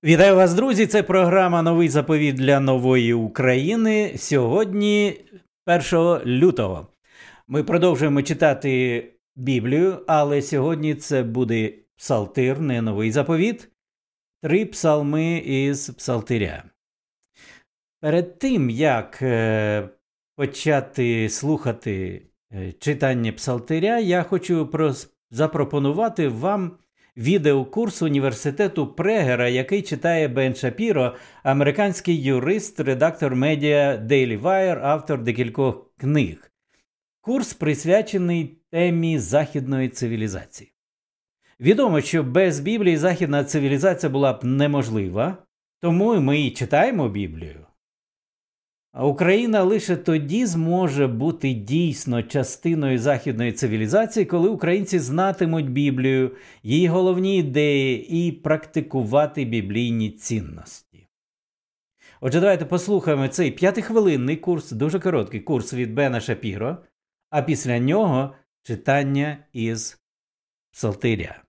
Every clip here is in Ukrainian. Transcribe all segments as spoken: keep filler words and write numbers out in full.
Вітаю вас, друзі! Це програма «Новий заповіт для нової України». Сьогодні, першого лютого, ми продовжуємо читати Біблію, але сьогодні це буде псалтир, не новий заповіт. Три псалми із псалтиря. Перед тим, як е, почати слухати е, читання псалтиря, я хочу прос- запропонувати вам відеокурс університету Прегера, який читає Бен Шапіро, американський юрист, редактор медіа Daily Wire, автор декількох книг. Курс присвячений темі західної цивілізації. Відомо, що без Біблії західна цивілізація була б неможлива, тому ми і читаємо Біблію. А Україна лише тоді зможе бути дійсно частиною західної цивілізації, коли українці знатимуть Біблію, її головні ідеї і практикувати біблійні цінності. Отже, давайте послухаємо цей п'ятихвилинний курс, дуже короткий курс від Бена Шапіро, а після нього читання із псалтиря.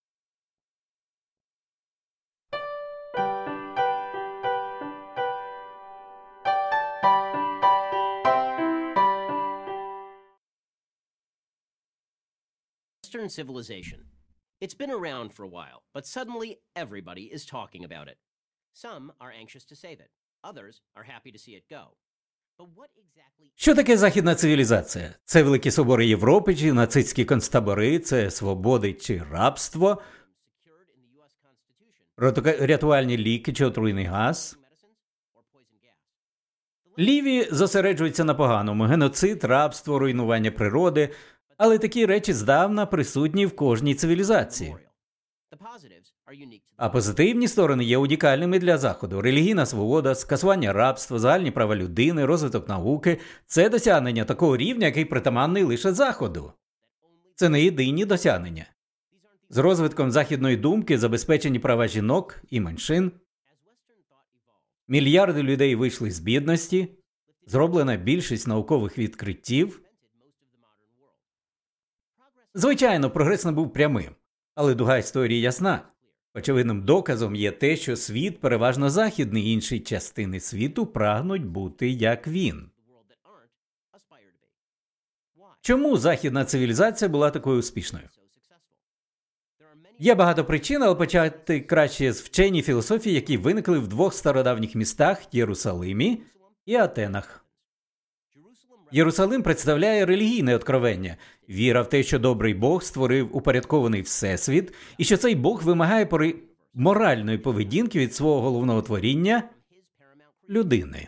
Western civilization. It's been around for a while, but suddenly everybody is talking about it. Some are anxious to save it. Others are happy to see it go. But what exactly... Що таке західна цивілізація? Це великі собори Європи чи нацистські концтабори, це свободи чи рабство, рятувальні ліки чи отруйний газ. Ліві зосереджуються на поганому – геноцид, рабство, руйнування природи – але такі речі здавна присутні в кожній цивілізації. А позитивні сторони є унікальними для Заходу. Релігійна свобода, скасування рабства, загальні права людини, розвиток науки – це досягнення такого рівня, який притаманний лише Заходу. Це не єдині досягнення. З розвитком західної думки забезпечені права жінок і меншин. Мільярди людей вийшли з бідності, зроблена більшість наукових відкриттів. Звичайно, прогрес не був прямим, але дуга історії ясна. Очевидним доказом є те, що світ, переважно західний, інші частини світу прагнуть бути як він. Чому західна цивілізація була такою успішною? Є багато причин, але почати краще з вчені філософії, які виникли в двох стародавніх містах – Єрусалимі і Атенах. Єрусалим представляє релігійне откровення, віра в те, що добрий Бог створив упорядкований всесвіт, і що цей Бог вимагає пори... моральної поведінки від свого головного творіння – людини.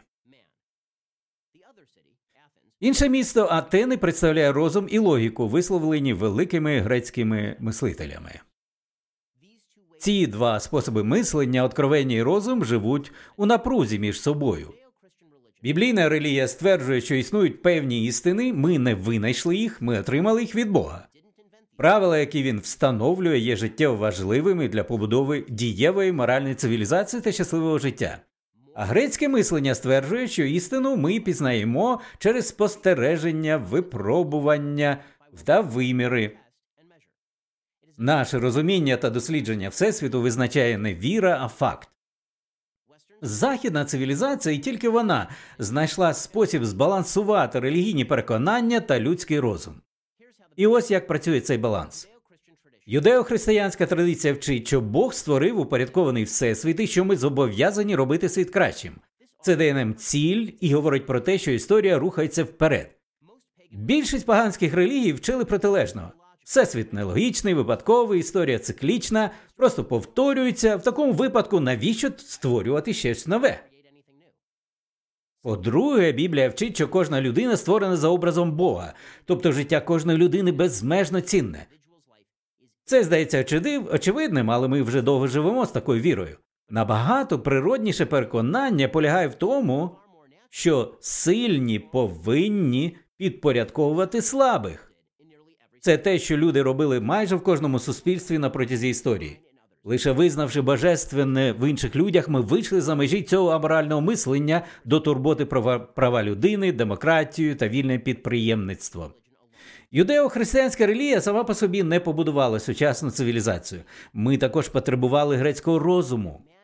Інше місто Атени представляє розум і логіку, висловлені великими грецькими мислителями. Ці два способи мислення, откровення і розум, живуть у напрузі між собою. Біблійна релігія стверджує, що існують певні істини, ми не винайшли їх, ми отримали їх від Бога. Правила, які він встановлює, є життєво важливими для побудови дієвої моральної цивілізації та щасливого життя. А грецьке мислення стверджує, що істину ми пізнаємо через спостереження, випробування та виміри. Наше розуміння та дослідження Всесвіту визначає не віра, а факт. Західна цивілізація, і тільки вона, знайшла спосіб збалансувати релігійні переконання та людський розум. І ось як працює цей баланс. Юдео-християнська традиція вчить, що Бог створив упорядкований всесвіт і що ми зобов'язані робити світ кращим. Це дає нам ціль і говорить про те, що історія рухається вперед. Більшість поганських релігій вчили протилежного. Всесвіт нелогічний, випадковий, історія циклічна, просто повторюється. В такому випадку навіщо створювати щось нове? По-друге, Біблія вчить, що кожна людина створена за образом Бога, тобто життя кожної людини безмежно цінне. Це здається очевидним, але ми вже довго живемо з такою вірою. Набагато природніше переконання полягає в тому, що сильні повинні підпорядковувати слабих. Це те, що люди робили майже в кожному суспільстві на протязі історії. Лише визнавши божественне в інших людях, ми вийшли за межі цього аморального мислення до турботи про права людини, демократію та вільне підприємництво. Юдео-християнська релігія сама по собі не побудувала сучасну цивілізацію. Ми також потребували грецького розуму.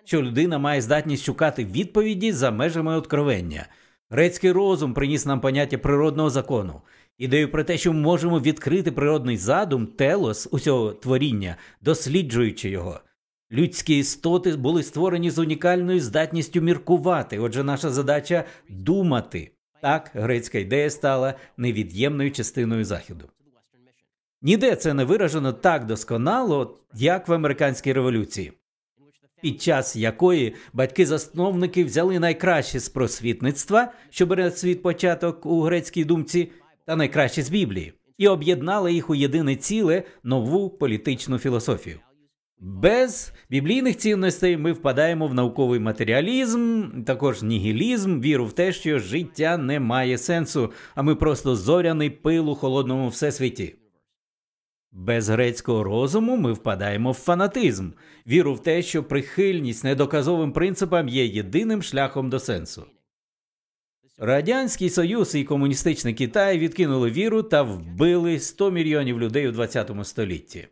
що людина має здатність шукати відповіді за межами откровення. Грецький розум приніс нам поняття природного закону. Ідею про те, що ми можемо відкрити природний задум, телос усього творіння, досліджуючи його. Людські істоти були створені з унікальною здатністю міркувати, отже наша задача – думати. Так, грецька ідея стала невід'ємною частиною Заходу. Ніде це не виражено так досконало, як в американській революції, під час якої батьки-засновники взяли найкраще з просвітництва, що бере світ початок у грецькій думці, та найкраще з Біблії, і об'єднали їх у єдине ціле – нову політичну філософію. Без біблійних цінностей ми впадаємо в науковий матеріалізм, також нігілізм, віру в те, що життя не має сенсу, а ми просто зоряний пил у холодному всесвіті. Без грецького розуму ми впадаємо в фанатизм, віру в те, що прихильність недоказовим принципам є єдиним шляхом до сенсу. Радянський Союз і комуністичний Китай відкинули віру та вбили сто мільйонів людей у ХХ столітті.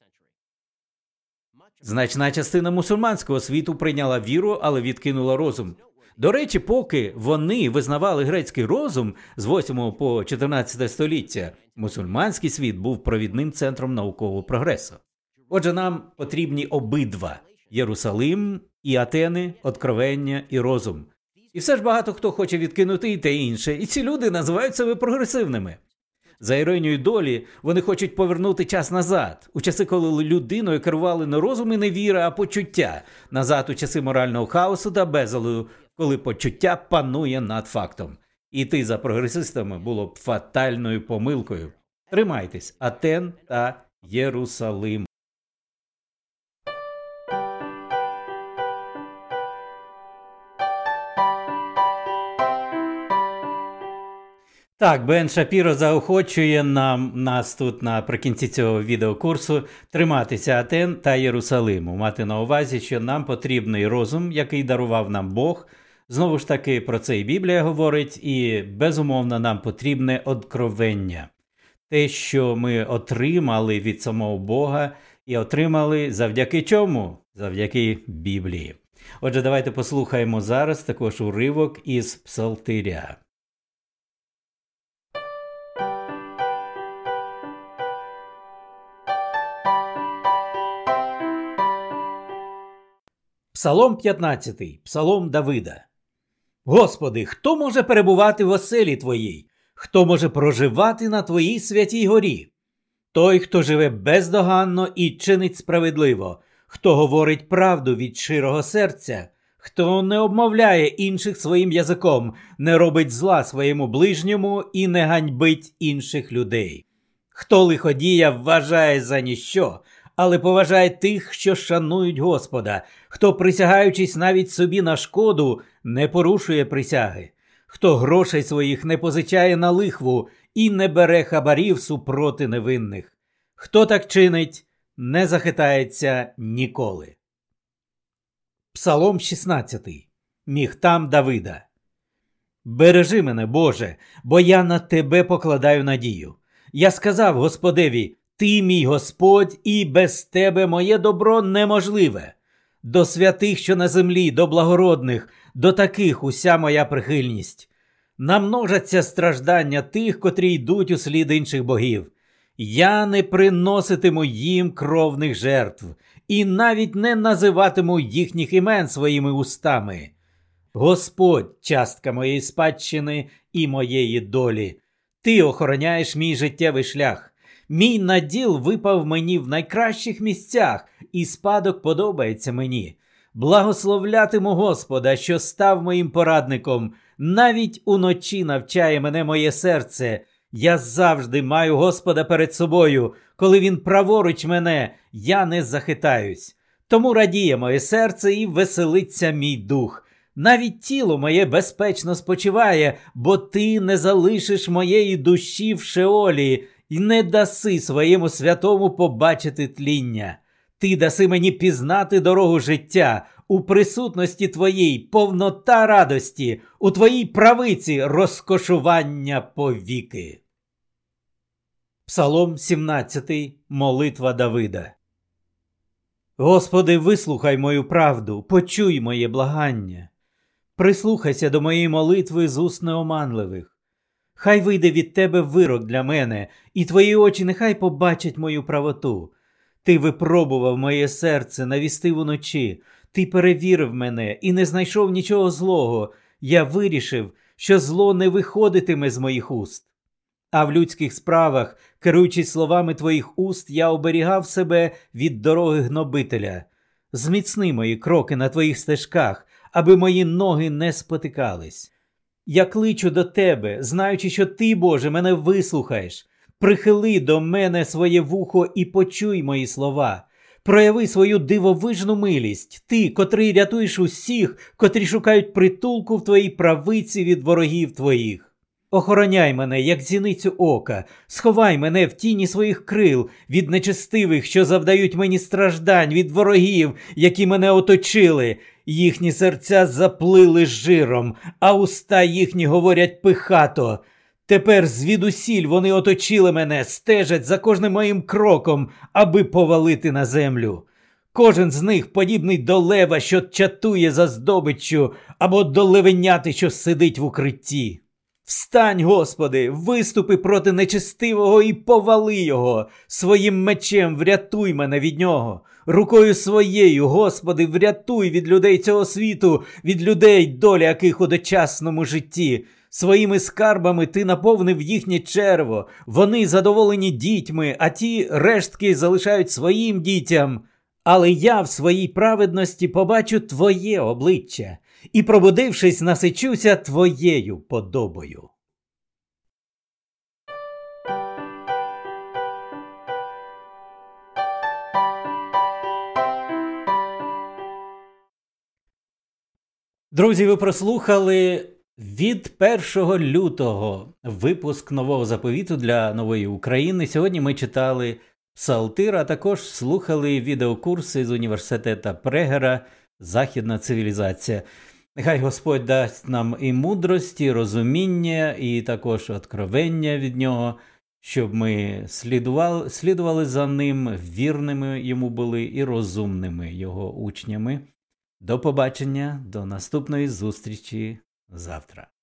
Значна частина мусульманського світу прийняла віру, але відкинула розум. До речі, поки вони визнавали грецький розум з восьмого по чотирнадцяте століття, мусульманський світ був провідним центром наукового прогресу. Отже, нам потрібні обидва – Єрусалим і Атени, откровення і розум. І все ж багато хто хоче відкинути і те інше, і ці люди називають себе прогресивними. За іронією долі, вони хочуть повернути час назад, у часи, коли людиною керували не розум і не віра, а почуття, назад у часи морального хаосу та безладу, коли почуття панує над фактом. Іти за прогресистами було б фатальною помилкою. Тримайтесь, Атен та Єрусалим. Так, Бен Шапіро заохочує нам, нас тут наприкінці цього відеокурсу триматися Атен та Єрусалиму, мати на увазі, що нам потрібний розум, який дарував нам Бог. Знову ж таки, про це і Біблія говорить, і, безумовно, нам потрібне откровення. Те, що ми отримали від самого Бога, і отримали завдяки чому? Завдяки Біблії. Отже, давайте послухаємо зараз також уривок із Псалтиря. Псалом п'ятнадцятий. Псалом Давида. Господи, хто може перебувати в оселі Твоїй? Хто може проживати на Твоїй святій горі? Той, хто живе бездоганно і чинить справедливо, хто говорить правду від щирого серця, хто не обмовляє інших своїм язиком, не робить зла своєму ближньому і не ганьбить інших людей. Хто лиходія вважає за ніщо, але поважає тих, що шанують Господа, хто, присягаючись навіть собі на шкоду, не порушує присяги, хто грошей своїх не позичає на лихву і не бере хабарів супроти невинних, хто так чинить, не захитається ніколи. Псалом шістнадцятий. Міхтам Давида. Бережи мене, Боже, бо я на Тебе покладаю надію. Я сказав Господеві, Ти мій Господь, і без Тебе моє добро неможливе. До святих, що на землі, до благородних, до таких уся моя прихильність. Намножаться страждання тих, котрі йдуть у слід інших богів. Я не приноситиму їм кровних жертв, і навіть не називатиму їхніх імен своїми устами. Господь, частка моєї спадщини і моєї долі. Ти охороняєш мій життєвий шлях. Мій наділ випав мені в найкращих місцях, і спадок подобається мені. Благословлятиму Господа, що став моїм порадником. Навіть уночі навчає мене моє серце. Я завжди маю Господа перед собою. Коли Він праворуч мене, я не захитаюсь. Тому радіє моє серце і веселиться мій дух. Навіть тіло моє безпечно спочиває, бо ти не залишиш моєї душі в Шеолі і не даси своєму святому побачити тління. Ти даси мені пізнати дорогу життя, у присутності Твоїй повнота радості, у Твоїй правиці розкошування повіки. Псалом сімнадцятий. Молитва Давида. Господи, вислухай мою правду, почуй моє благання. Прислухайся до моєї молитви з уст неоманливих. Хай вийде від тебе вирок для мене, і твої очі нехай побачать мою правоту. Ти випробував моє серце, навістив уночі. Ти перевірив мене і не знайшов нічого злого. Я вирішив, що зло не виходитиме з моїх уст. А в людських справах, керуючись словами твоїх уст, я оберігав себе від дороги гнобителя. Зміцни мої кроки на твоїх стежках, аби мої ноги не спотикались. Я кличу до тебе, знаючи, що ти, Боже, мене вислухаєш. Прихили до мене своє вухо і почуй мої слова. Прояви свою дивовижну милість, ти, котрий рятуєш усіх, котрі шукають притулку в твоїй правиці від ворогів твоїх. Охороняй мене, як зіницю ока, сховай мене в тіні своїх крил від нечестивих, що завдають мені страждань, від ворогів, які мене оточили. Їхні серця заплили жиром, а уста їхні говорять пихато. Тепер звідусіль вони оточили мене, стежать за кожним моїм кроком, аби повалити на землю. Кожен з них подібний до лева, що чатує за здобиччю, або до левеняти, що сидить в укритті. Встань, Господи, виступи проти нечестивого і повали його. Своїм мечем врятуй мене від нього. Рукою своєю, Господи, врятуй від людей цього світу, від людей, доля яких у дочасному житті. Своїми скарбами ти наповнив їхнє черво. Вони задоволені дітьми, а ті рештки залишають своїм дітям. Але я в своїй праведності побачу Твоє обличчя і, пробудившись, насичуся Твоєю подобою. Друзі, ви прослухали від першого лютого випуск Нового заповіту для Нової України. Сьогодні ми читали Псалтир, а також слухали відеокурси з університету Прегера «Західна цивілізація». Нехай Господь дасть нам і мудрості, розуміння, і також откровення від Нього, щоб ми слідували, слідували за Ним, вірними Йому були і розумними Його учнями. До побачення, до наступної зустрічі завтра.